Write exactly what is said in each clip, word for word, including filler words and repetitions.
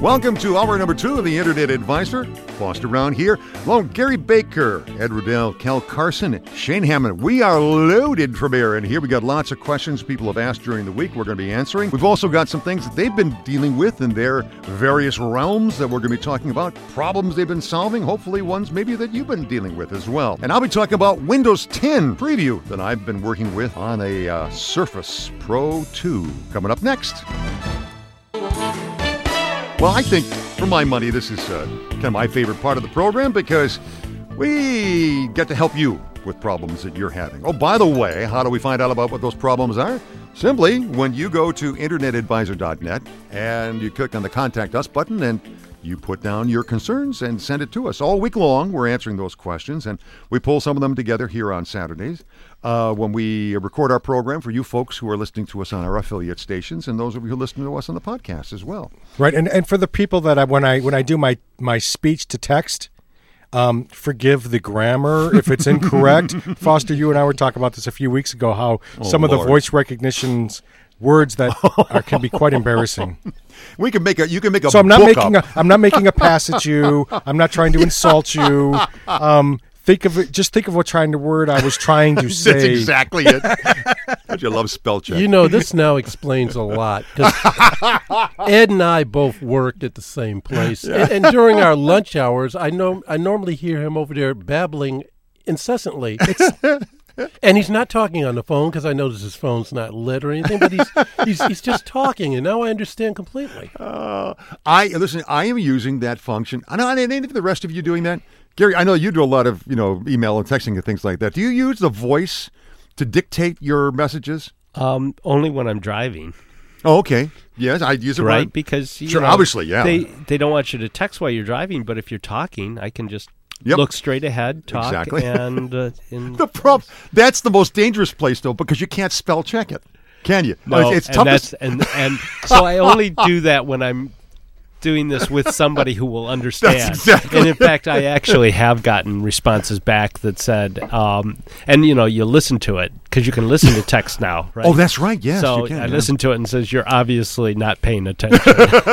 Welcome to hour number two of the Internet Advisor. Foster Brown here, along with Gary Baker, Ed Riddell, Cal Carson, Shane Hammond. We are loaded from air in here. We got lots of questions people have asked during the week we're going to be answering. We've also got some things that they've been dealing with in their various realms that we're going to be talking about, problems they've been solving, hopefully ones maybe that you've been dealing with as well. And I'll be talking about Windows ten preview that I've been working with on a uh, Surface Pro two. Coming up next. Well, I think, for my money, this is uh, kind of my favorite part of the program because we get to help you with problems that you're having. Oh, by the way, how do we find out about what those problems are? Simply, when you go to internet advisor dot net and you click on the Contact Us button and you put down your concerns and send it to us. All week long, we're answering those questions, and we pull some of them together here on Saturdays uh, when we record our program for you folks who are listening to us on our affiliate stations and those of you who listen to us on the podcast as well. Right, and, and for the people that I, when I when I do my, my speech to text, um, forgive the grammar if it's incorrect. Foster, you and I were talking about this a few weeks ago, how oh, some Lord. of the voice recognitions words that are, can be quite embarrassing. We can make a. You can make a. So I'm not book making up. a. I'm not making a pass at you. I'm not trying to insult you. Um, think of it. Just think of what trying to word I was trying to say. That's exactly it. Don't you love spell check? You know, this now explains a lot. 'Cause Ed and I both worked at the same place, Yeah. and, and during our lunch hours, I know I normally hear him over there babbling incessantly. It's, and he's not talking on the phone because I notice his phone's not lit or anything, but he's he's, he's just talking, and now I understand completely. Uh, I listen. I am using that function. I know. And any of the rest of you doing that, Gary. I know you do a lot of you know email and texting and things like that. Do you use the voice to dictate your messages? Um, only when I'm driving. Oh, okay. Yes, I use it right right because you sure, know, obviously, yeah. They they don't want you to text while you're driving, but if you're talking, I can just. Yep. Look straight ahead, talk, Exactly. and, uh, and the problem that's the most dangerous place though because you can't spell check it, can you? no, it's, it's and tough. that's to... and and so I only do that when I'm doing this with somebody who will understand. That's exactly and in fact, I actually have gotten responses back that said, um, and you know, you listen to it because you can listen to text now, right? Oh, that's right. Yes. So you can, I yeah. listen to it and says you're obviously not paying attention.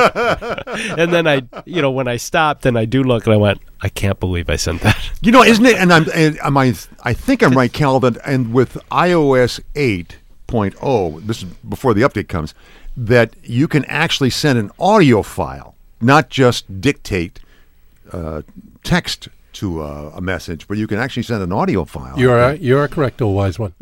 And then I, you know, when I stopped, then I do look and I went, I can't believe I sent that. You know, isn't it? And I'm, and am I? I think I'm right, Cal. That and with iOS eight point oh, this is before the update comes, that you can actually send an audio file, not just dictate uh, text to uh, a message, but you can actually send an audio file. You are you are correct, old wise one.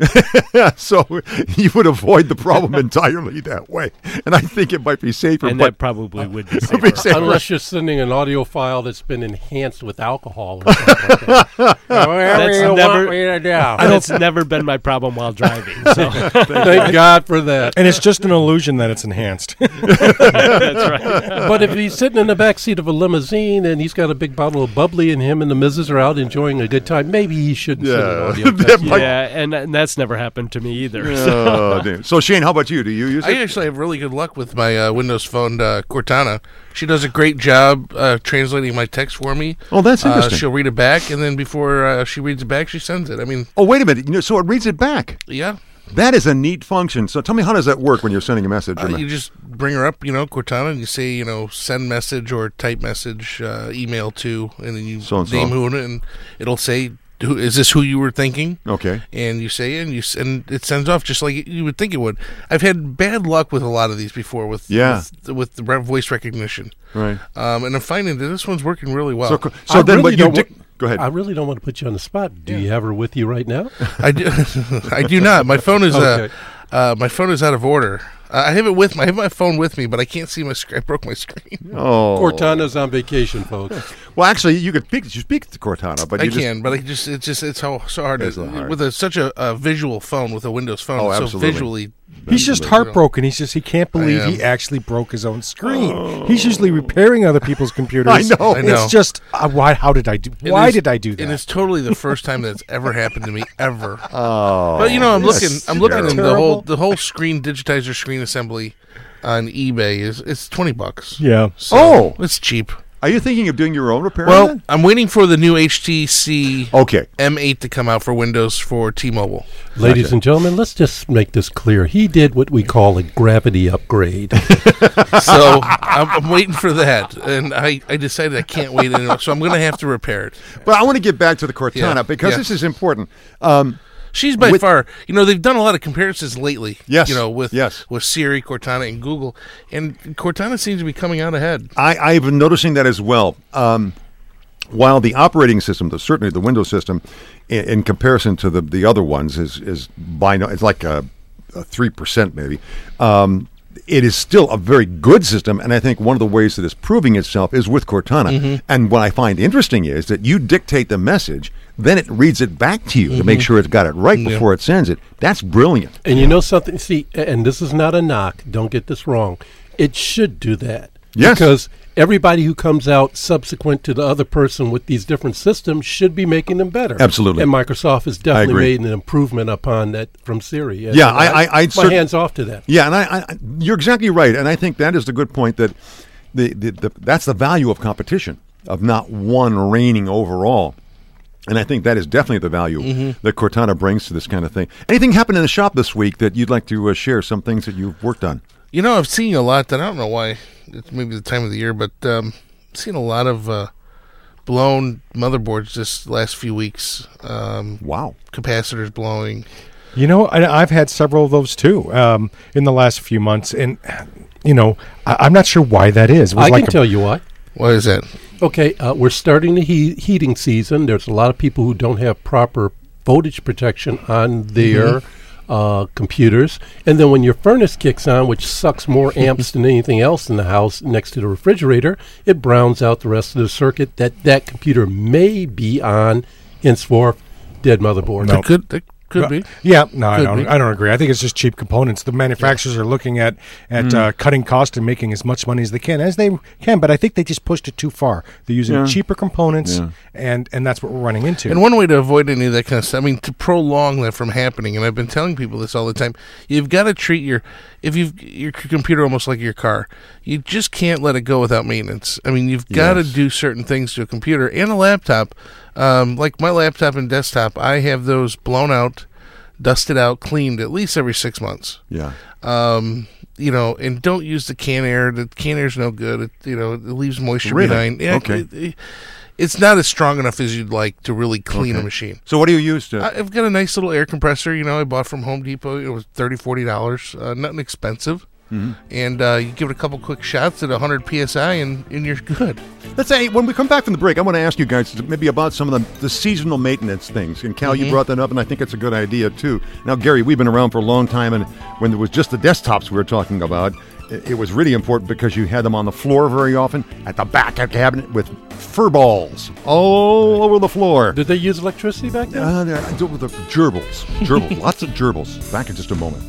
So you would avoid the problem entirely that way, and I think it might be safer. And but that probably would be It'd be safer. safer. Unless you're sending an audio file that's been enhanced with alcohol or something like that. Whatever That's you never- want me to do. That's never been my problem while driving. So Thank God for that. And it's just an illusion that it's enhanced. that's right. But if he's sitting in the back seat of a limousine and he's got a big bottle of bubbly and him and the missus are out enjoying a good time, maybe he shouldn't send an Yeah. audio That text. might- Yeah, and, and that's never happened to me either. So. Oh, damn. So Shane, how about you? Do you use I it? actually have really good luck with my uh, Windows Phone, uh, Cortana. She does a great job uh, translating my text for me. Oh, that's Uh, interesting. she'll read it back, and then before uh, she reads it back, she sends it. I mean, Oh, wait a minute. You know, so it reads it back. yeah. That is a neat function. So tell me, how does that work when you're sending a message? Uh, you just bring her up, you know, Cortana, and you say, you know, send message or type message, uh, email to, and then you So and so. name who, and it'll say, who, is this who you were thinking? Okay. And you say it, and you s- and it sends off just like you would think it would. I've had bad luck with a lot of these before with Yeah. with, with the re- voice recognition, Right. um, and I'm finding that this one's working really well. So, so I then, really what you don't dic- wa- go ahead. I really don't want to put you on the spot. Do you have her with you right now? I do, I do not. My phone is uh, Okay. uh, my phone is out of order. Uh, I have it with my I have my phone with me, but I can't see my screen. I broke my screen. oh, Cortana's on vacation, folks. Well, actually, you could speak. You speak to Cortana, but I you just, can, but I just it's just it's so so hard, It's to, a little hard. with a, such a, a visual phone with a Windows phone. Oh, so absolutely. visually, He's just heartbroken. He's just he can't believe am. he actually broke his own screen. He's usually repairing other people's computers. I know. I know. It's just uh, why? How did I do? It Why is- did I do that? And it's totally the first time that's ever happened to me ever. Oh, But you know, I'm that's looking. I'm looking at the terrible. whole the whole screen digitizer screen assembly on eBay is it's twenty bucks. yeah. So Oh. it's cheap. Are you thinking of doing your own repair? Well, on that? I'm waiting for the new H T C Okay. M eight to come out for Windows for T-Mobile. Ladies Gotcha. and gentlemen, let's just make this clear. He did what we call a gravity upgrade. So I'm, I'm waiting for that, and I, I decided I can't wait anymore. So I'm going to have to repair it. But I want to get back to the Cortana Yeah, because yeah. this is important. Um, She's by With- far, you know, they've done a lot of comparisons lately. Yes, You know, with yes. with Siri, Cortana, and Google, and Cortana seems to be coming out ahead. I, I've been noticing that as well. Um, while the operating system, the, certainly the Windows system, in, in comparison to the, the other ones, is is by no, it's like a three percent maybe. Um, it is still a very good system, and I think one of the ways that it's proving itself is with Cortana. Mm-hmm. And what I find interesting is that you dictate the message, then it reads it back to you to make sure it's got it right Yeah. before it sends it. That's brilliant. And you know something? See, and this is not a knock. Don't get this wrong. It should do that. Yes. Because everybody who comes out subsequent to the other person with these different systems should be making them better. Absolutely. And Microsoft has definitely agree. made an improvement upon that from Siri. And Yeah, I- I- I'd my cer- hands off to that. Yeah, and I, I, you're exactly right, and I think that is the good point that the, the, the that's the value of competition, of not one reigning overall, and I think that is definitely the value Mm-hmm. that Cortana brings to this kind of thing. Anything happened in the shop this week that you'd like to uh, share? Some things that you've worked on. You know, I've seen a lot that I don't know why. It's maybe the time of the year, but um, I've seen a lot of uh, blown motherboards this last few weeks. Um, Wow. capacitors blowing. You know, I, I've had several of those too um, in the last few months, and you know, I, I'm not sure why that is. It was I like can a- tell you why. What is that? Okay, uh, we're starting the he- heating season. There's a lot of people who don't have proper voltage protection on their uh, computers. And then when your furnace kicks on, which sucks more amps than anything else in the house next to the refrigerator, it browns out the rest of the circuit that that computer may be on, henceforth, dead motherboard. That could that could Well, be. Yeah, no, I Could don't. be. I don't agree. I think it's just cheap components. The manufacturers are looking at at uh, cutting costs and making as much money as they can, as they can. But I think they just pushed it too far. They're using Yeah. cheaper components, Yeah. and and that's what we're running into. And one way to avoid any of that kind of stuff, I mean, to prolong that from happening, and I've been telling people this all the time, you've got to treat your, if you've your computer almost like your car, you just can't let it go without maintenance. I mean, you've got to Yes. do certain things to a computer and a laptop. Um, like my laptop and desktop, I have those blown out, dusted out, cleaned at least every six months. Yeah. Um, you know, and don't use the can air. The can air's no good. It, you know, it leaves moisture Really? behind. Yeah, Okay. it- it- it's not as strong enough as you'd like to really clean a Okay. machine. So what do you use to? I- I've got a nice little air compressor, you know, I bought from Home Depot. It was thirty dollars, forty dollars. Uh, nothing expensive. Mm-hmm. And uh, you give it a couple quick shots at one hundred P S I and, and you're good. Let's say when we come back from the break, I want to ask you guys maybe about some of the, the seasonal maintenance things. And Cal, you brought that up, and I think it's a good idea too. Now, Gary, we've been around for a long time, and when there was just the desktops we were talking about, it, it was really important because you had them on the floor very often at the back of the cabinet with fur balls all over the floor. Did they use electricity back then? Uh, there- I do with the gerbils, gerbils, lots of gerbils. Back in just a moment.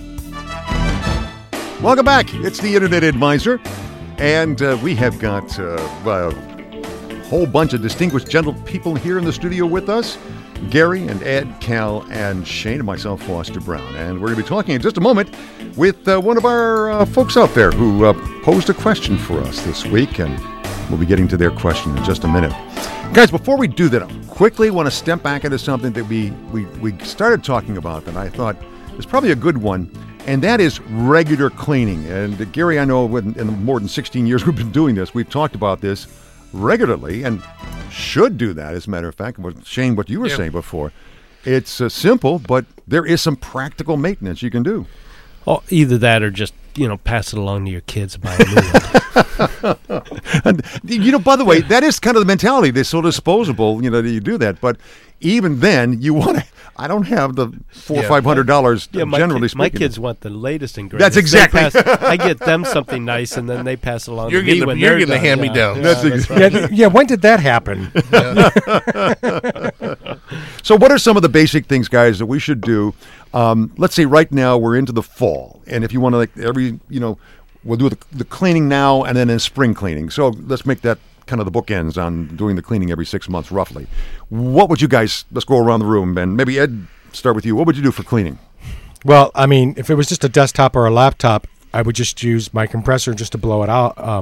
Welcome back. It's the Internet Advisor, and uh, we have got uh, a whole bunch of distinguished gentle people here in the studio with us. Gary and Ed, Cal, and Shane, and myself, Foster Brown. And we're going to be talking in just a moment with uh, one of our uh, folks out there who uh, posed a question for us this week, and we'll be getting to their question in just a minute. Guys, before we do that, I quickly want to step back into something that we, we, we started talking about that I thought is probably a good one, and that is regular cleaning. And uh, Gary, I know in, in the more than sixteen years we've been doing this, we've talked about this regularly and should do that, as a matter of fact. What, Shane, what you were Yeah. saying before, it's uh, simple, but there is some practical maintenance you can do. Oh, either that or just, you know, pass it along to your kids and buy a new one. And, you know, by the way, that is kind of the mentality. They're so disposable, you know, that you do that. But even then, you want to. I don't have the four or Yeah. five hundred dollars. Yeah, my, generally kid- my speaking, kids want the latest and greatest. That's exactly- They pass- I get them something nice, and then they pass it along You're to getting me the- when you're they're getting the done. hand-me-downs. Yeah, That's yeah, ex- right. yeah, th- yeah. When did that happen? So, what are some of the basic things, guys, that we should do? Um, let's say right now we're into the fall, and if you want to, like every, you know, we'll do the, the cleaning now and then in spring cleaning. So let's make that kind of the bookends on doing the cleaning every six months, roughly. What would you guys? Let's go around the room, and maybe Ed, start with you. What would you do for cleaning? Well, I mean, if it was just a desktop or a laptop, I would just use my compressor just to blow it out, um,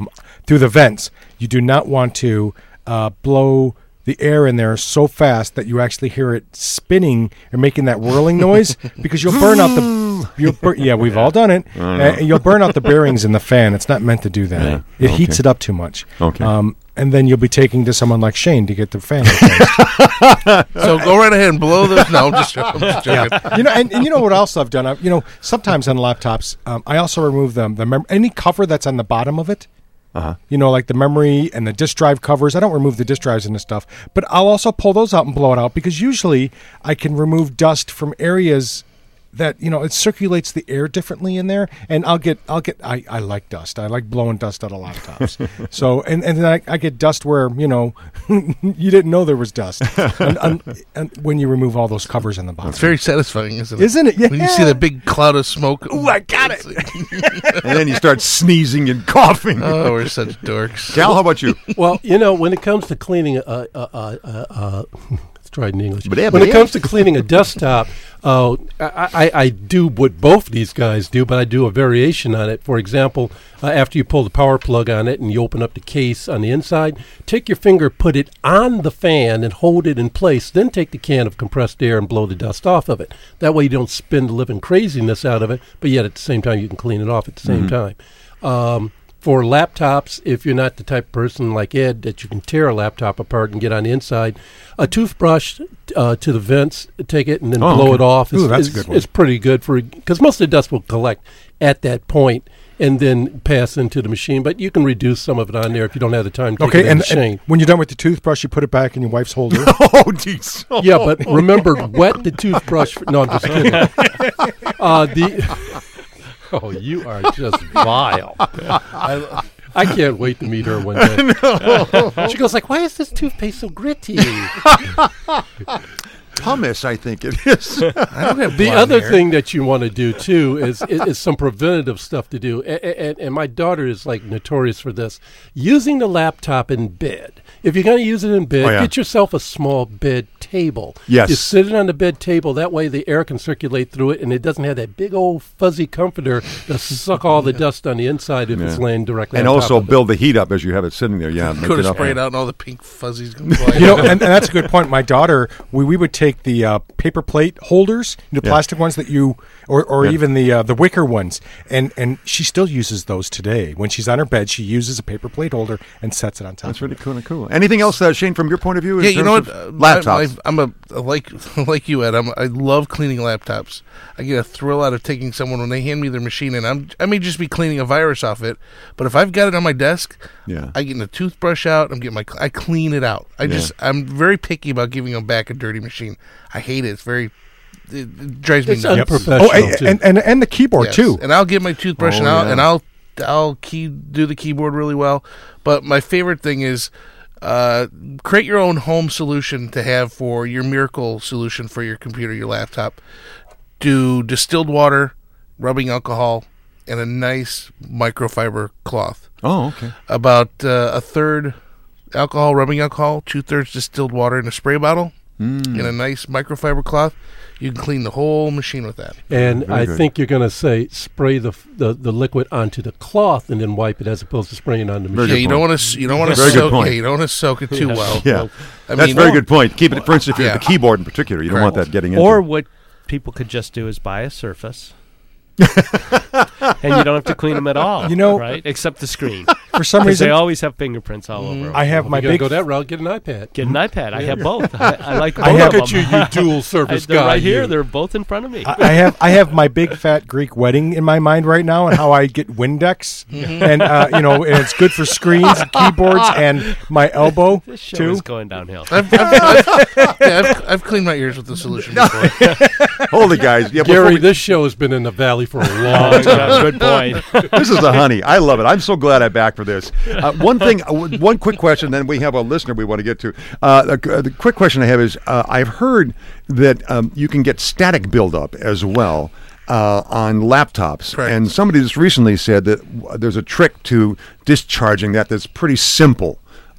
through the vents. You do not want to uh, blow the air in there so fast that you actually hear it spinning and making that whirling noise, because you'll burn out the. You'll bur- yeah, we've all done it. Uh, you'll burn out the bearings in the fan. It's not meant to do that. Yeah. It Okay. heats it up too much. Okay. Um, and then you'll be taking to someone like Shane to get the fan replaced. So go right ahead and blow those. No, I'm just, I'm just joking. You know, and, and you know what else I've done? I've, you know, sometimes on laptops, um, I also remove them. The mem- any cover that's on the bottom of it. Uh-huh. You know, like the memory and the disk drive covers. I don't remove the disk drives and the stuff, but I'll also pull those out and blow it out, because usually I can remove dust from areas that, you know, it circulates the air differently in there, and I'll get, I'll get, I, I like dust. I like blowing dust out of laptops. So, and, and then I, I get dust where, you know, you didn't know there was dust and, and, and when you remove all those covers in the bottom. It's very satisfying, isn't it? Isn't it? When you see Yeah. the big cloud of smoke. Ooh, I got it. And then you start sneezing and coughing. Oh, we're such dorks. Cal, how about you? Well, you know, when it comes to cleaning, uh, uh, uh, uh, uh, let's try it in English. But yeah, when but it yeah. comes to cleaning a desktop, uh, I, I, I do what both these guys do, but I do a variation on it. For example, uh, after you pull the power plug on it and you open up the case on the inside, take your finger, put it on the fan, and hold it in place. Then take the can of compressed air and blow the dust off of it. That way you don't spin the living craziness out of it, but yet at the same time you can clean it off at the same time. Um, For laptops, if you're not the type of person like Ed that you can tear a laptop apart and get on the inside, a toothbrush uh, to the vents, take it and then Oh, blow okay. it off. Ooh, is, that's a is, good one. is pretty good for, because most of the dust will collect at that point and then pass into the machine. But you can reduce some of it on there if you don't have the time to take Okay, it in and, the machine. and when you're done with the toothbrush, you put it back in your wife's holder. Oh, geez. Yeah, but remember, wet the toothbrush. For, no, I'm just kidding. Uh, the oh, you are just vile. I, I can't wait to meet her one day. She goes like, "Why is this toothpaste so gritty?" Pumice, I think it is. I don't have The blonde other hair. thing that you want to do too is, is is some preventative stuff to do, and, and, and my daughter is like notorious for this: using the laptop in bed. If you're going to use it in bed, Oh, yeah. get yourself a small bed table. Yes. You sit it on the bed table. That way, the air can circulate through it, and it doesn't have that big old fuzzy comforter to suck all the dust on the inside if it's Yeah. laying directly. And on top also of it. build the heat up as you have it sitting there. Yeah, make Could it have up. sprayed out and all the pink fuzzies go flying. You know, and, and that's a good point. My daughter, we, we would take the uh, paper plate holders, the Yeah. plastic ones that you, or, or Yeah. even the uh, the wicker ones, and and she still uses those today. When she's on her bed, she uses a paper plate holder and sets it on top. That's of really it. cool. Cool. Anything else, uh, Shane, from your point of view? in Yeah, you know terms what? of Uh, my- Laptops. my- I'm a like like you, Ed. I'm, I love cleaning laptops. I get a thrill out of taking someone when they hand me their machine, and I'm I may just be cleaning a virus off it, but if I've got it on my desk, Yeah. I get a toothbrush out. I'm getting my I clean it out. I Yeah. just I'm very picky about giving them back a dirty machine. I hate it. It's very it, it drives me It's nuts. unprofessional. Oh, and, too. and, and and the keyboard Yes. too. And I'll get my toothbrush Oh, and I'll yeah. and I'll I'll key do the keyboard really well. But my favorite thing is uh, create your own home solution to have for your miracle solution for your computer, your laptop. Do distilled water, rubbing alcohol, and a nice microfiber cloth. Oh, okay. About uh, a third alcohol, rubbing alcohol, two thirds distilled water in a spray bottle, Mm. and a nice microfiber cloth. You can clean the whole machine with that. And Very I good. think you're going to say spray the, f- the the liquid onto the cloth and then wipe it, as opposed to spraying on the Very machine. Yeah, good you point. don't want to. You don't want to Very good soak. point. Yeah, you don't want to soak it too well. Yeah. I That's mean, a very good point. Keep it, for instance, if you're Yeah. the keyboard in particular, you don't want that getting into Or what people could just do is buy a Surface. And you don't have to clean them at all. You know- right? Except the screen. For some Because they reason, always have fingerprints all over 'em. I have If my you're big. going to go that route, get an iPad. Get an iPad. I have both. I, I like both I have- of Look at you, them. you dual service I, they're guy. right here. you. They're both in front of me. I I have I have my big fat Greek wedding in my mind right now, and how I get Windex, and uh, you know, and it's good for screens, and keyboards, and my elbow This show too. is going downhill. I've, I've, I've, yeah, I've, I've cleaned my ears with the solution before. Hold it, guys. Yeah, before Gary, we- this show has been in the valley for a Oh, long time. yeah, good point. this is a honey. I love it. I'm so glad I'm back for this. Uh, one thing, uh, w- one quick question, then we have a listener we want to get to. Uh, the, uh, the quick question I have is, uh, I've heard that um, you can get static buildup as well uh, on laptops, Correct. and somebody just recently said that w- there's a trick to discharging that that's pretty simple.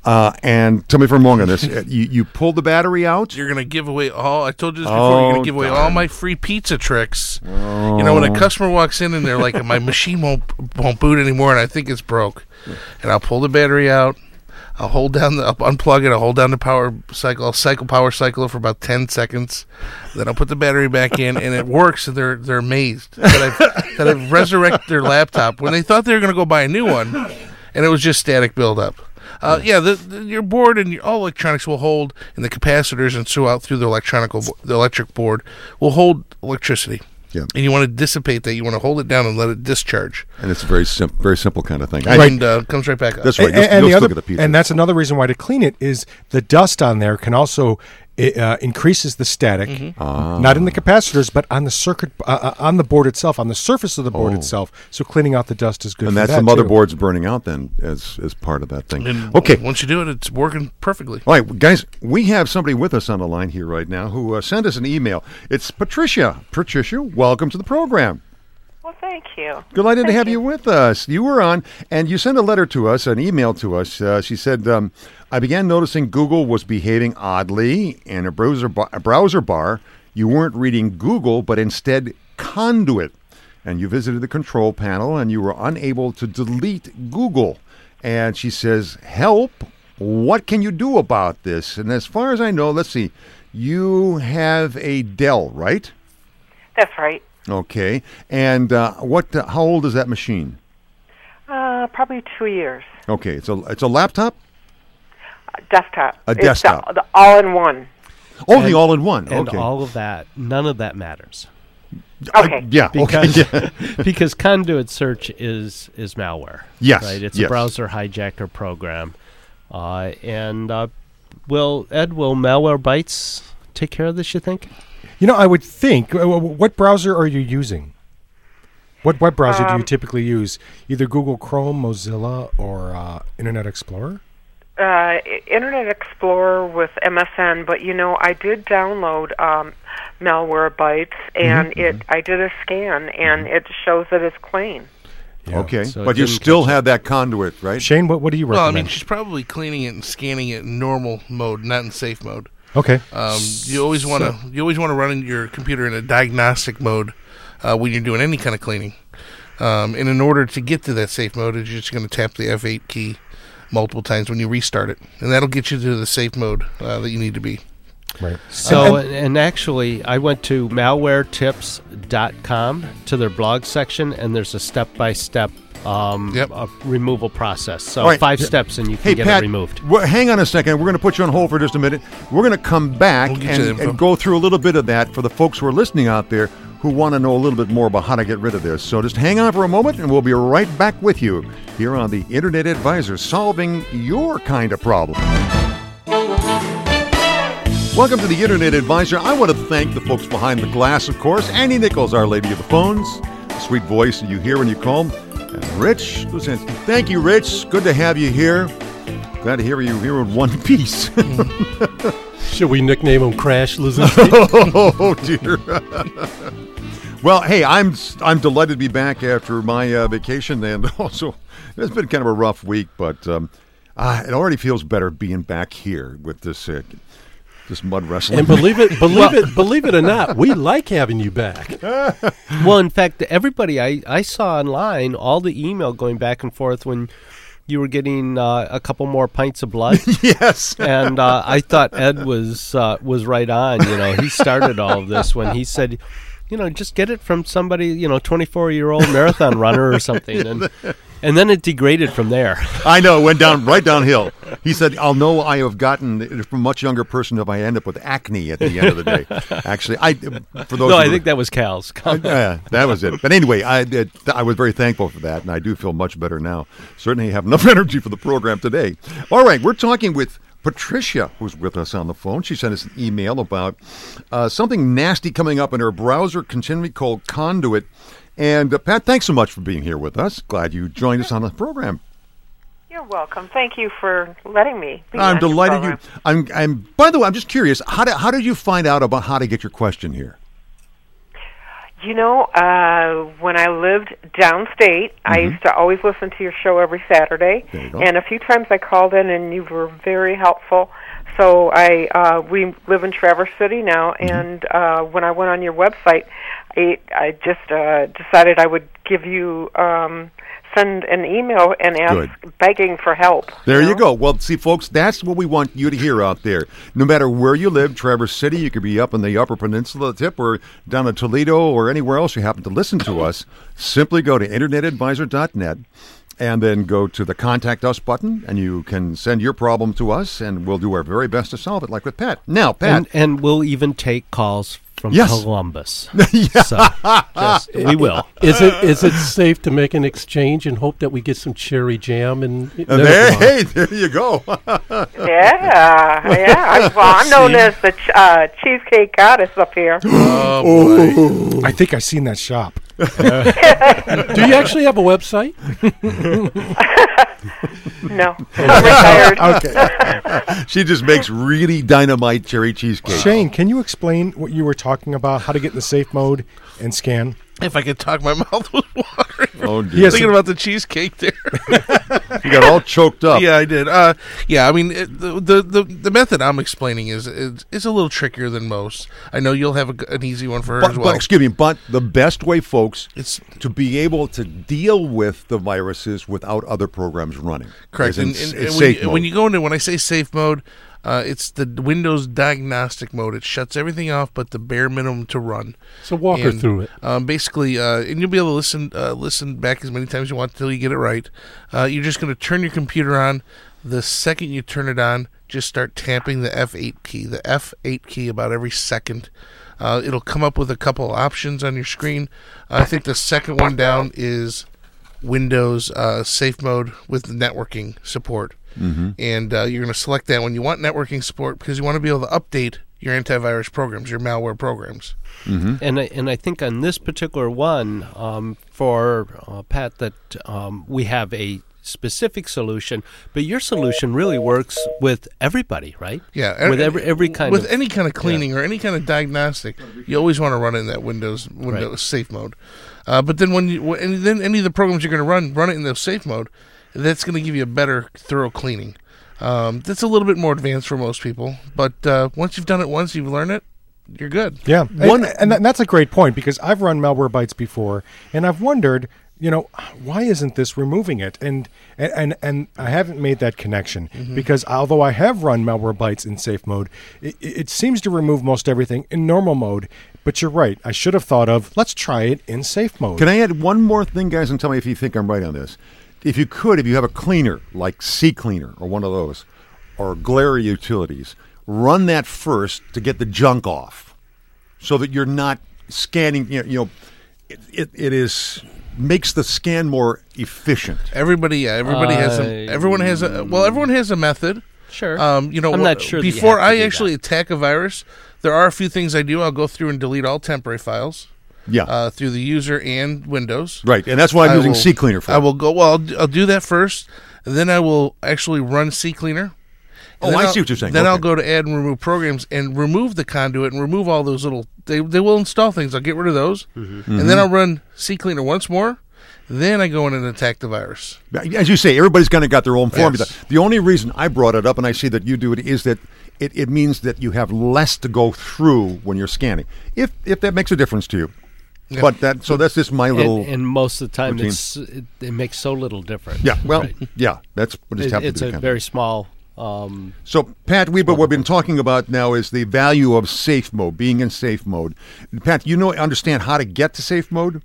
Uh, and tell me if I'm wrong on this. Uh, you, you pulled the battery out? You're going to give away all, I told you this before, Oh, you're going to give away all darn. my free pizza tricks. You know, when a customer walks in and they're like, my machine won't won't boot anymore and I think it's broke. And I'll pull the battery out. I'll hold down the, I'll unplug it, I'll hold down the power cycle, I'll cycle power cycle it for about ten seconds. Then I'll put the battery back in and it works and they're they're amazed that I've, that I've resurrected their laptop when they thought they were going to go buy a new one and it was just static buildup. Uh, yeah, the, the, your board and your, all electronics will hold, and the capacitors and so out through the electronic the electric board will hold electricity. Yeah. And you want to dissipate that. You want to hold it down and let it discharge. And it's a very, sim- very simple kind of thing. And uh, comes right back up. That's right. And, You'll, and you'll the still other, get the pizza. and that's another reason why to clean it is the dust on there can also it, uh, increases the static, Mm-hmm. Ah. not in the capacitors, but on the circuit, uh, uh, on the board itself, on the surface of the board Oh. itself. So cleaning out the dust is good. And for that's that the too. motherboard's burning out then as, as part of that thing. And Okay. once you do it, it's working perfectly. All right, guys, we have somebody with us on the line here right now who uh, sent us an email. It's Patricia. Patricia, welcome to the program. Well, thank you. Delighted to Thank have you. you. with us. You were on, and you sent a letter to us, an email to us. Uh, she said, um, I began noticing Google was behaving oddly in a browser, bar, a browser bar. You weren't reading Google, but instead Conduit. And you visited the control panel, and you were unable to delete Google. And she says, help, what can you do about this? And as far as I know, let's see, you have a Dell, right? That's right. Okay, and uh, what? Uh, how old is that machine? Uh, probably two years. Okay, it's a it's a laptop. Uh, desktop. A It's desktop. The, the all-in-one. Oh, And- the all-in-one. And Okay, all of that, none of that matters. Okay. Uh, yeah. Because, Okay. because conduit search is is malware. Yes, Right? It's yes. a browser hijacker program. Uh, and uh, will, Ed, will Malwarebytes take care of this, you think? You know, I would think. uh, What browser are you using? What web browser do you Um, typically use? Either Google Chrome, Mozilla, or uh, Internet Explorer? Uh, Internet Explorer with M S N, but you know, I did download um, Malwarebytes, and Mm-hmm, it. I did a scan, and it shows that it's clean. Yeah. Okay, So it but you didn't still catch have that conduit, right? Shane, what, what do you Well, I recommend? mean, she's probably cleaning it and scanning it in normal mode, not in safe mode. okay. Um, you always want to you always want to run your computer in a diagnostic mode uh, when you're doing any kind of cleaning. Um, and in order to get to that safe mode, you're just going to tap the F eight key multiple times when you restart it, and that'll get you to the safe mode uh, that you need to be. Right. So, And- and actually, I went to malware tips dot com to their blog section, and there's a step-by-step um, Yep. uh, removal process. So All right. five steps, and you can Hey, get Pat, it removed. w- hang on a second. We're going to put you on hold for just a minute. We're going to come back We'll get you the and, info. and go through a little bit of that for the folks who are listening out there who want to know a little bit more about how to get rid of this. So just hang on for a moment, and we'll be right back with you here on the Internet Advisor, solving your kind of problem. Welcome to the Internet Advisor. I want to thank the folks behind the glass, of course. Annie Nichols, our lady of the phones, the sweet voice that you hear when you call, and Rich Luzinski. Thank you, Rich. Good to have you here. Glad to hear you here in one piece. Should we nickname him Crash Luzinski? Oh dear. Well, hey, I'm I'm delighted to be back after my uh, vacation, and also it's been kind of a rough week, but um, uh, it already feels better being back here with this uh, this mud wrestling. And believe it, believe it, believe it or not, we like having you back. Well, in fact, everybody I, I saw online, all the email going back and forth when you were getting uh, a couple more pints of blood. Yes. And uh, I thought Ed was uh, was right on. You know, he started all of this when he said, you know, just get it from somebody, you know, twenty-four-year-old marathon runner or something. And and then it degraded from there. I know, it went down right downhill. He said, I'll know I have gotten it from a much younger person if I end up with acne at the end of the day. Actually, I for those No, who I were- think that was Cal's comment. Yeah, that was it. But anyway, I it, I was very thankful for that, and I do feel much better now. Certainly have enough energy for the program today. All right, we're talking with Patricia, who's with us on the phone. She sent us an email about uh, something nasty coming up in her browser, continually called Conduit. And uh, Pat, thanks so much for being here with us. Glad you joined us on the program. You're welcome. Thank you for letting me. Be I'm on your delighted you. program. I'm. I'm. By the way, I'm just curious. How did how did you find out about how to get your question here? You know, uh, when I lived downstate, I used to always listen to your show every Saturday, There you go. and a few times I called in, and you were very helpful. So I uh, we live in Traverse City now, and uh, when I went on your website, I I just uh, decided I would give you um, send an email and ask, Good. begging for help. There you know? go. Well, see, folks, that's what we want you to hear out there. No matter where you live, Traverse City, you could be up in the Upper Peninsula tip or down in Toledo or anywhere else you happen to listen to us. Simply go to internet advisor dot net and then go to the Contact Us button, and you can send your problem to us, and we'll do our very best to solve it, like with Pat. Now, Pat. And, and we'll even take calls from Yes. Columbus. So, just, we will. Is it is it safe to make an exchange and hope that we get some cherry jam? And Uh, there, hey, there you go. Yeah, yeah. I, well, I'm known as the ch- uh, cheesecake goddess up here. Oh, boy. I think I've seen that shop. Do you actually have a website? No, I'm retired. Okay. She just makes really dynamite cherry cheesecake. Shane, can you explain what you were talking about, how to get in the safe mode and scan? If I could talk, my mouth was watering. Oh, dear. Yes. Thinking about the cheesecake there. You got all choked up. Yeah, I did. Uh, yeah, I mean, it, the, the the the method I'm explaining is is, is a little trickier than most. I know you'll have a g an easy one for her But, as well. but excuse me, but the best way, folks, It's to be able to deal with the viruses without other programs running. correct. As in And, s- and, it's and when, safe you, mode. when you go into when I say safe mode, uh, it's the Windows diagnostic mode. It shuts everything off but the bare minimum to run. So walk her And, through it. Um, basically, uh, and you'll be able to listen uh, listen back as many times as you want until you get it right. Uh, you're just going to turn your computer on. The second you turn it on, just start tapping the F eight key. The F eight key about every second. Uh, it'll come up with a couple options on your screen. I think the second one down is Windows uh, safe mode with networking support. Mm-hmm. And uh, you're going to select that when you want networking support because you want to be able to update your antivirus programs, your malware programs. And I, and I think on this particular one, um, for uh, Pat, that um, we have a specific solution, but your solution really works with everybody, right? Yeah, with and- every every kind with of any kind of cleaning or any kind of diagnostic, you always want to run it in that Windows Windows Right. safe mode. Uh, but then when you and then any of the programs you're going to run, run it in the safe mode. That's going to give you a better thorough cleaning. Um, that's a little bit more advanced for most people, but uh, once you've done it once, you've learned it, you're good. Yeah, One- and, and that- that's a great point because I've run Malwarebytes before, and I've wondered, you know, why isn't this removing it? And and and, and I haven't made that connection because although I have run Malwarebytes in safe mode, it, it seems to remove most everything in normal mode. But you're right. I should have thought of let's try it in safe mode. Can I add one more thing, guys, and tell me if you think I'm right on this? If you could, if you have a cleaner like CCleaner or one of those, or Glare Utilities, run that first to get the junk off, so that you're not scanning. You know, you know it, it, it is makes the scan more efficient. Everybody, yeah, everybody has I- a. Everyone has a. Well, everyone has a method. Sure. Um, you know, I'm wh- not sure that you Before have to I do actually that. attack a virus, there are a few things I do. I'll go through and delete all temporary files Yeah, uh, through the user and Windows. right, and that's why I'm I using will- CCleaner for. I will go. Well, I'll, do- I'll do that first, and then I will actually run CCleaner. Oh, And then I I'll- see what you're saying. Then I'll Okay. go to add and remove programs and remove the conduit and remove all those little. They they will install things. I'll get rid of those, Mm-hmm. and then I'll run CCleaner once more. Then I go in and attack the virus. As you say, everybody's kind of got their own formula. Yes. The only reason I brought it up, and I see that you do it, is that it, it means that you have less to go through when you're scanning. If if that makes a difference to you, Yeah. but that so that's just my little. and, and most of the time, routine. it's, it, it makes so little difference. yeah, well, Right. yeah, that's what it's It- happened it's to a be. very small. Um, So, Pat, we but what we've been talking about now is the value of safe mode, being in safe mode. Pat, you know, understand how to get to safe mode?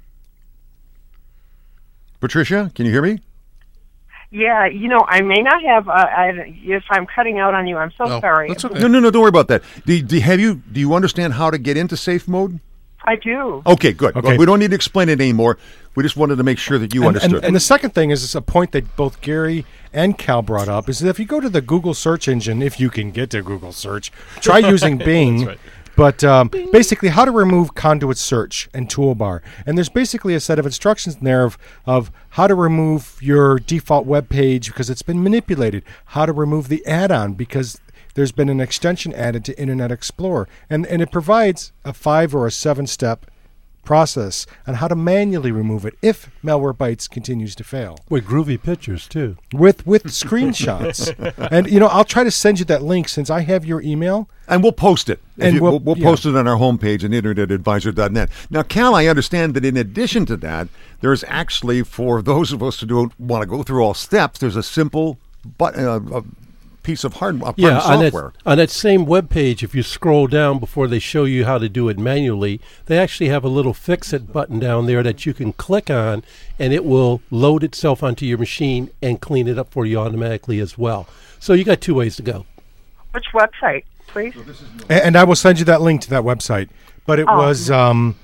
Patricia, can you hear me? Yeah, you know, I may not have. Uh, I, if I'm cutting out on you, I'm so No, sorry. that's okay. No, no, no. Don't worry about that. Do, do have you? Do you understand how to get into safe mode? I do. Okay, good. Okay. Well, we don't need to explain it anymore. We just wanted to make sure that you And, understood. and, and the second thing is it's a point that both Gary and Cal brought up is that if you go to the Google search engine, if you can get to Google search, try using Bing. right. But um, basically, how to remove conduit search and toolbar. And there's basically a set of instructions in there of, of how to remove your default web page because it's been manipulated, how to remove the add-on because there's been an extension added to Internet Explorer. And, and it provides a five or a seven-step process on how to manually remove it if Malwarebytes continues to fail. With groovy pictures, too. With with screenshots. And, you know, I'll try to send you that link since I have your email. And we'll post it. If And you- we'll- we'll we'll yeah. post it on our homepage at internet advisor dot net. Now, Cal, I understand that in addition to that, there's actually, for those of us who don't want to go through all steps, there's a simple but, uh, a piece of hard, uh, Yeah, on that, software. on that same web page, if you scroll down before they show you how to do it manually, they actually have a little fix-it button down there that you can click on, and it will load itself onto your machine and clean it up for you automatically as well. So you got two ways to go. Which website, please? A- And I will send you that link to that website. But it Oh. was, um,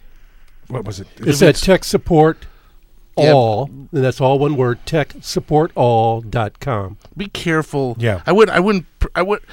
what was it? It's at tech support Yep. all, and that's all one word, tech support all dot com. Be careful. Yeah. I would. I wouldn't. pr- I would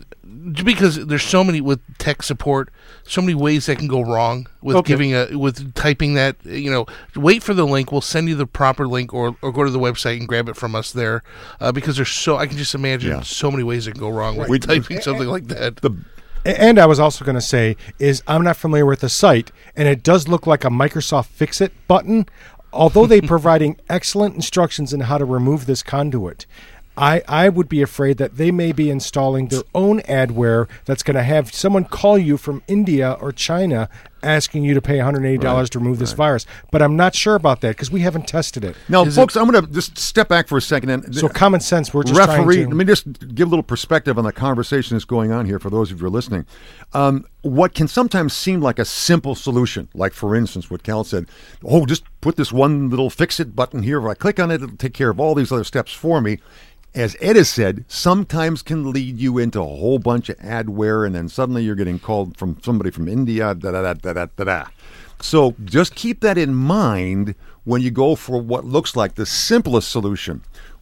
because there's so many with tech support, so many ways that can go wrong with Okay. giving a with typing that. You know, wait for the link. We'll send you the proper link, or or go to the website and grab it from us there. Uh, because there's so I can just imagine Yeah. so many ways that can go wrong with We- typing something like that. The A- And I was also going to say is I'm not familiar with the site, and it does look like a Microsoft Fix-It button. Although they're providing excellent instructions on how to remove this conduit, I, I would be afraid that they may be installing their own adware that's going to have someone call you from India or China asking you to pay one hundred eighty dollars to remove this virus. But I'm not sure about that because we haven't tested it. Now, Is folks, I'm going to just step back for a second. And So common sense, we're just referee, trying to... let me just give a little perspective on the conversation that's going on here for those of you who are listening. Um, what can sometimes seem like a simple solution, like, for instance, what Cal said, oh, just put this one little fix-it button here. If I click on it, it'll take care of all these other steps for me. As Ed has said, sometimes can lead you into a whole bunch of adware, and then suddenly you're getting called from somebody from India, da-da-da-da-da-da. So just keep that in mind when you go for what looks like the simplest solution.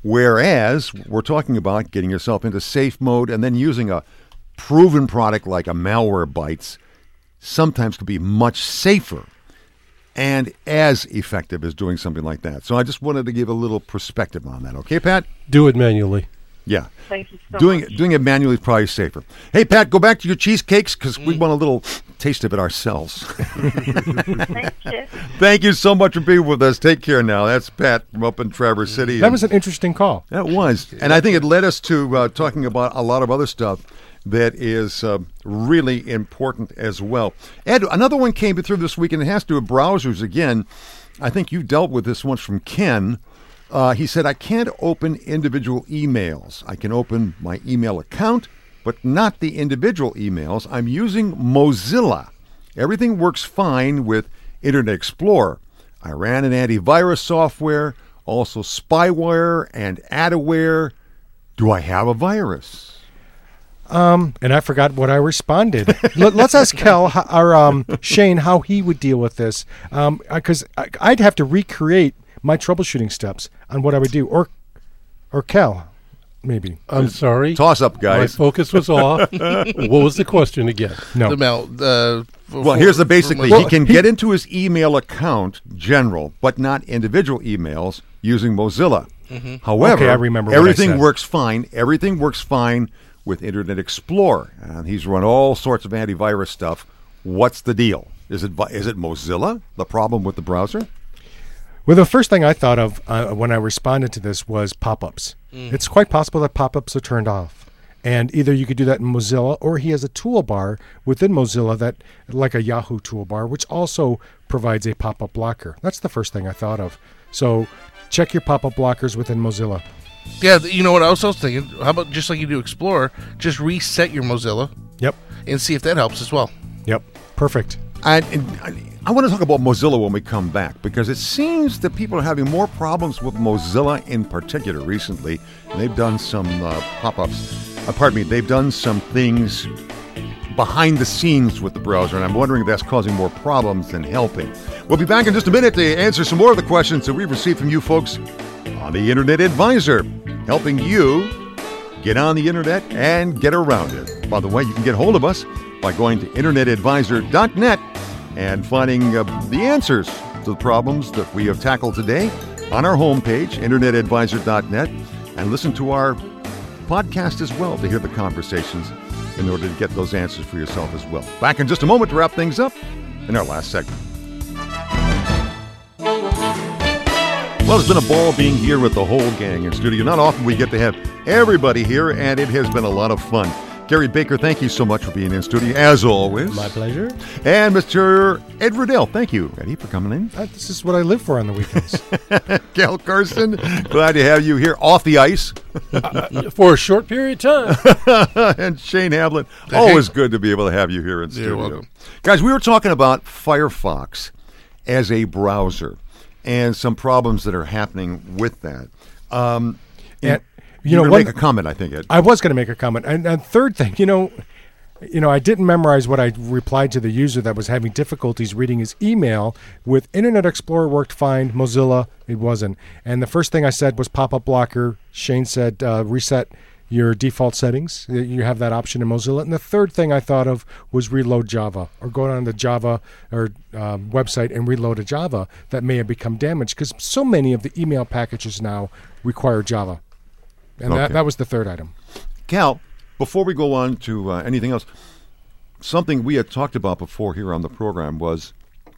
Whereas we're talking about getting yourself into safe mode and then using a proven product like a Malwarebytes sometimes can be much safer and as effective as doing something like that. So I just wanted to give a little perspective on that. Okay, Pat? Do it manually. Yeah. Thank you so Doing much. it, doing it manually is probably safer. Hey, Pat, go back to your cheesecakes because we want a little taste of it ourselves. Thank you. Thank you so much for being with us. Take care now. That's Pat from up in Traverse City. That was an interesting call. That was. And I think it led us to uh, talking about a lot of other stuff that is uh, really important as well. Ed, another one came through this week, and it has to do with browsers again. I think you dealt with this once from Ken. Uh, he said, I can't open individual emails. I can open my email account, but not the individual emails. I'm using Mozilla. Everything works fine with Internet Explorer. I ran an antivirus software, also spyware and adware. Do I have a virus? Um, and I forgot what I responded. Let, let's ask Kel how, or um, Shane how he would deal with this, because um, I'd have to recreate my troubleshooting steps on what I would do, or or Kel, maybe. I'm sorry. Toss up, My guys. focus was off. What was the question again? No. The Mal. Uh, for- Well, here's the for basically, Mozilla. he can get into his email account, general, but not individual emails using Mozilla. However, Okay, I remember what I everything said. works fine. Everything works fine with Internet Explorer. And he's run all sorts of antivirus stuff. What's the deal? Is it vi- is it Mozilla, the problem with the browser? Well, the first thing I thought of uh, when I responded to this was pop-ups. It's quite possible that pop-ups are turned off. And either you could do that in Mozilla, or he has a toolbar within Mozilla that, like a Yahoo toolbar, which also provides a pop-up blocker. That's the first thing I thought of. So check your pop-up blockers within Mozilla. Yeah, th- you know what I was also thinking? How about just like you do Explorer, just reset your Mozilla Yep. and see if that helps as well. Yep. Perfect. I, and I, I want to talk about Mozilla when we come back, because it seems that people are having more problems with Mozilla in particular recently. And they've done some uh, pop-ups. Uh, pardon me, they've done some things behind the scenes with the browser, and I'm wondering if that's causing more problems than helping. We'll be back in just a minute to answer some more of the questions that we've received from you folks on the Internet Advisor, helping you get on the Internet and get around it. By the way, you can get hold of us by going to internet advisor dot net and finding uh, the answers to the problems that we have tackled today on our homepage, internet advisor dot net, and listen to our podcast as well to hear the conversations in order to get those answers for yourself as well. Back in just a moment to wrap things up in our last segment. Well, it's been a ball being here with the whole gang in studio. Not often we get to have everybody here, and it has been a lot of fun. Gary Baker, thank you so much for being in studio, as always. My pleasure. And Mister Ed Riddell, thank you, Eddie, for coming in. Uh, this is what I live for on the weekends. Cal Carson, glad to have you here off the ice. For a short period of time. And Shane Havlin, always good to be able to have you here in You're studio. welcome. Guys, we were talking about Firefox as a browser and some problems that are happening with that. Um, And, you you know, were one, make a comment, I think, Ed. I was going to make a comment. And, and third thing, you know, you know, I didn't memorize what I replied to the user that was having difficulties reading his email. With Internet Explorer worked fine. Mozilla, it wasn't. And the first thing I said was pop-up blocker. Shane said uh, reset your default settings. You have that option in Mozilla. And the third thing I thought of was reload Java, or go on the Java or um, website and reload a Java that may have become damaged, because so many of the email packages now require Java. And that, Okay. that was the third item. Cal, before we go on to uh, anything else, something we had talked about before here on the program was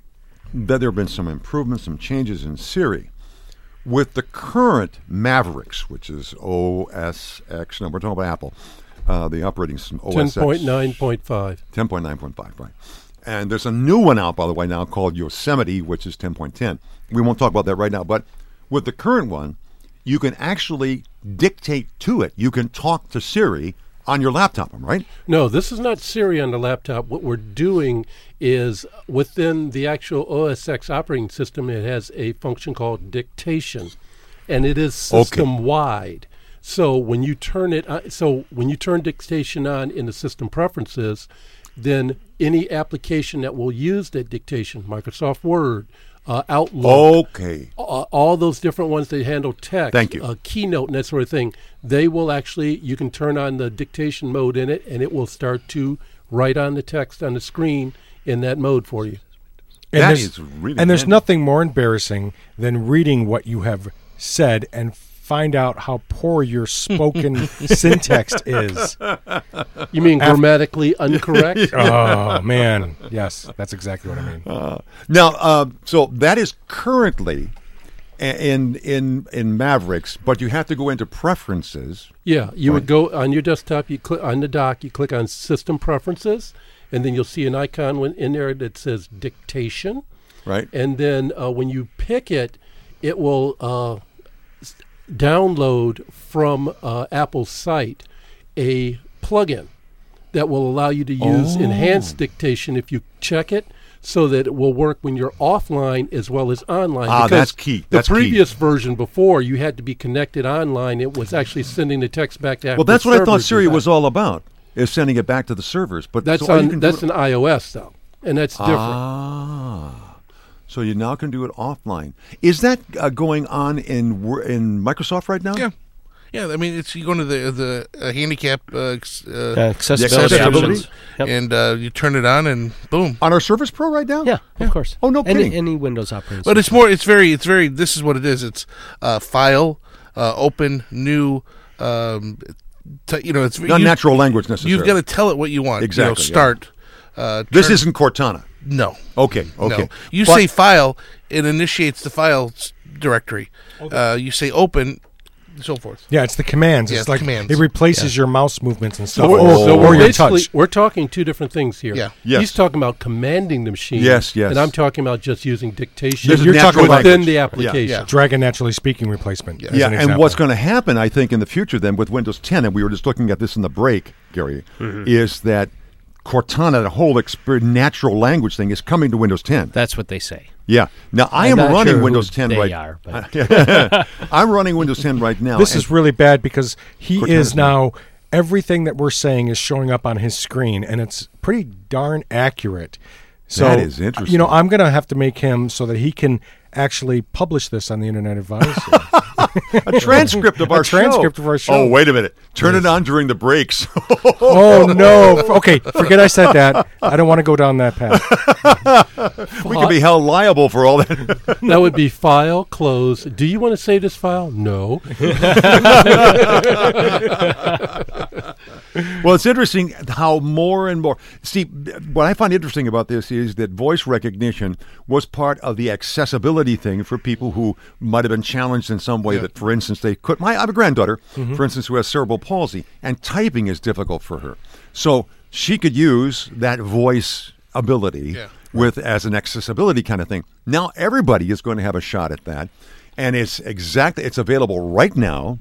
that there have been some improvements, some changes in Siri. With the current Mavericks, which is O S X, no, we're talking about Apple, uh, the operating system, O S X. ten point nine point five. ten point nine point five, right. And there's a new one out, by the way, now called Yosemite, which is ten point ten. We won't talk about that right now, but with the current one, you can actually dictate to it. You can talk to Siri on your laptop, right? No, this is not Siri on the laptop. What we're doing is within the actual O S X operating system, it has a function called dictation, and it is system-wide. So when you turn it, on, so when you turn dictation on in the system preferences, then any application that will use that dictation, Microsoft Word, uh, Outlook, Okay. uh, all those different ones that handle text, Thank you. Uh, Keynote and that sort of thing, they will actually, you can turn on the dictation mode in it, and it will start to write on the text on the screen in that mode for you. And That there's, is really and there's handy. nothing more embarrassing than reading what you have said and find out how poor your spoken syntax is. You mean grammatically incorrect? Oh, man. Yes, that's exactly what I mean. Uh, now, uh, so that is currently a- in in in Mavericks, but you have to go into preferences. Yeah, you Right. would go on your desktop, you click on the dock, you click on System Preferences, and then you'll see an icon when- in there that says Dictation. Right. And then uh, when you pick it, it will uh, s- download from uh, Apple's site a plugin that will allow you to use Oh. enhanced dictation if you check it, so that it will work when you're offline as well as online. Ah, Because that's key. That's the key. previous version before, you had to be connected online. It was actually sending the text back to Apple. Well, that's what I thought servers Siri and was that. all about, is sending it back to the servers. But That's so oh, you on can do that's it- an iOS though, and that's different. Ah, so you now can do it offline. Is that uh, going on in Wor- in Microsoft right now? Yeah, yeah. I mean, it's you go into the the uh, handicap uh, ex- uh, Uh, accessibility, accessibility. options. Yep. and uh, you turn it on, and boom. On our Surface Pro right now? Yeah, of course. Oh, no Any, kidding. any Windows operating But system. it's more. It's very. It's very. This is what it is. It's uh, file, uh, open, new. Um, t- you know, it's Not you, natural language necessarily. You've got to tell it what you want. Exactly, You yeah. know, start. Uh, This turn- isn't Cortana. no. Okay, okay. No. You But- say file, it initiates the files directory. Uh, you say open, so forth. Yeah, it's the commands. Yeah, it's it's like commands. it replaces your mouse movements and stuff. So, we're, or, so or we're your basically touch. we're talking two different things here. Yeah. Yes. He's talking about commanding the machine. Yes, yes. And I'm talking about just using dictation. This is You're talking natural about- within language. the Yeah, application. yeah. Dragon Naturally Speaking replacement. Yeah. as Yeah, an and example. what's going to happen, I think, in the future then with Windows ten, and we were just looking at this in the break, Gary, Mm-hmm. is that Cortana, the whole exper- natural language thing, is coming to Windows ten. That's what they say. Yeah. Now, I I'm am not running sure who Windows ten they right are, but- I'm running Windows ten right now. This and- is really bad because he Cortana's is now everything that we're saying is showing up on his screen, and it's pretty darn accurate. So, That is interesting. You know, I'm going to have to make him so that he can actually publish this on the Internet Advisor. a transcript of A our transcript show. of our show. Oh, wait a minute. Turn it on during the breaks. Oh no! Okay, forget I said that. I don't want to go down that path. We could be held liable for all that. That would be file, close. Do you want to save this file? No. Well, it's interesting how more and more. See, what I find interesting about this is that voice recognition was part of the accessibility thing for people who might have been challenged in some way. Yeah. That, for instance, they could. My, I have a granddaughter, Mm-hmm. for instance, who has cerebral palsy, and typing is difficult for her. So she could use that voice ability Yeah. with as an accessibility kind of thing. Now everybody is going to have a shot at that, and it's exactly it's available right now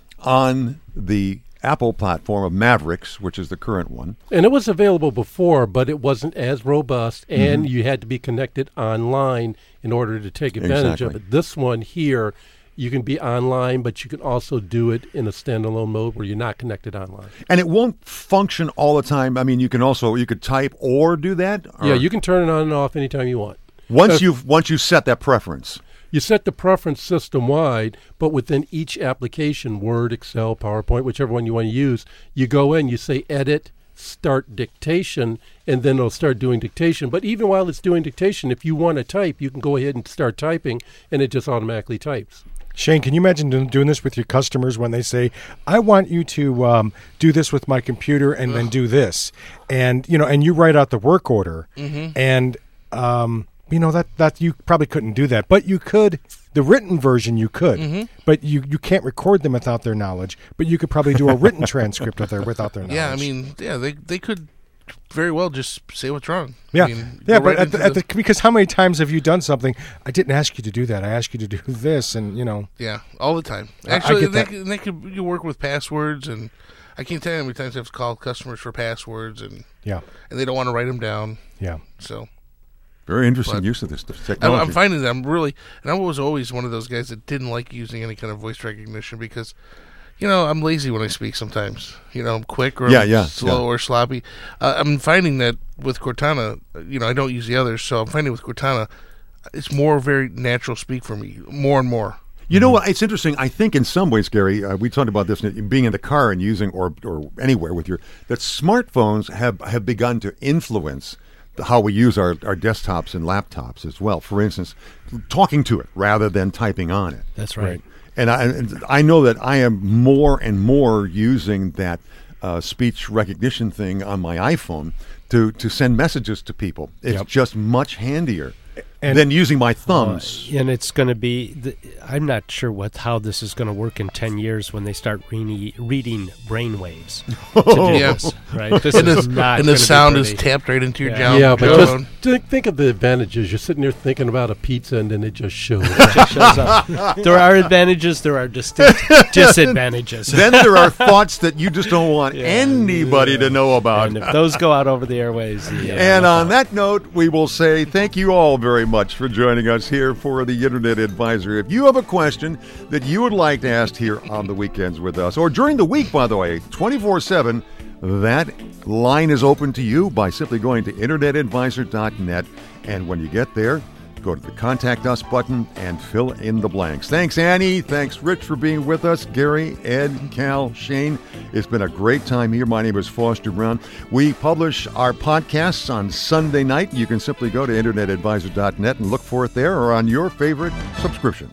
on the Apple platform of Mavericks, which is the current one. And it was available before, but it wasn't as robust, and you had to be connected online in order to take advantage of Exactly. it. This one here, you can be online, but you can also do it in a standalone mode where you're not connected online. And it won't function all the time. I mean, you can also you could type or do that. Or Yeah, you can turn it on and off anytime you want. once uh, you've once you set that preference. You set the preference system-wide, but within each application, Word, Excel, PowerPoint, whichever one you want to use, you go in, you say Edit, Start Dictation, and then it'll start doing dictation. But even while it's doing dictation, if you want to type, you can go ahead and start typing, and it just automatically types. Shane, can you imagine do- doing this with your customers when they say, I want you to um, do this with my computer and then do this? And, you know, and you write out the work order. And, um, you know, that, that you probably couldn't do that. But you could, the written version you could. But you, you can't record them without their knowledge. But you could probably do a written transcript with their, without their knowledge. Yeah, I mean, yeah, they they could very well just say what's wrong. Yeah, I mean, yeah, go but right at the, into at the, because how many times have you done something? I didn't ask you to do that. I asked you to do this, and you know. yeah, all the time. I- I Actually, get they, that. could- they could you work with passwords, and I can't tell you how many times I've called customers for passwords, and Yeah, and they don't want to write them down. yeah. So Very interesting But- use of this I'm, technology. I'm finding that I'm really, and I was always one of those guys that didn't like using any kind of voice recognition because, you know, I'm lazy when I speak sometimes. You know, I'm quick or Yeah, I'm yeah, slow yeah. or sloppy. Uh, I'm finding that with Cortana, uh, you know, I don't use the others, so I'm finding with Cortana, it's more very natural speak for me, more and more. You know what? It's interesting. I think in some ways, Gary, uh, we talked about this being in the car and using or or anywhere with your that smartphones have have begun to influence the, how we use our, our desktops and laptops as well. For instance, talking to it rather than typing on it. That's right. And I, and I know that I am more and more using that uh, speech recognition thing on my iPhone to, to send messages to people. It's Yep. just much handier And- than using my thumbs. And it's going to be. The, I'm not sure what how this is going to work in ten years when they start re- reading brainwaves. To do Yeah. this, right? This And is the, not. and the gonna be sound is pretty. tapped right into your Yeah. jaw. yeah, but jawbone. just think, think of the advantages. You're sitting there thinking about a pizza, and then it just shows. It shows up. There are advantages. There are distinct disadvantages. Then there are thoughts that you just don't want Yeah. anybody to know about. And if those go out over the airways, yeah, And on that note, we will say thank you all very much for joining us here for the Internet Advisor. If you have a question that you would like to ask here on the weekends with us, or during the week, by the way, twenty-four seven, that line is open to you by simply going to internet advisor dot net. And when you get there, go to the Contact Us button and fill in the blanks. Thanks, Annie. Thanks, Rich, for being with us. Gary, Ed, Cal, Shane. It's been a great time here. My name is Foster Brown. We publish our podcasts on Sunday night. You can simply go to internet advisor dot net and look for it there or on your favorite subscription.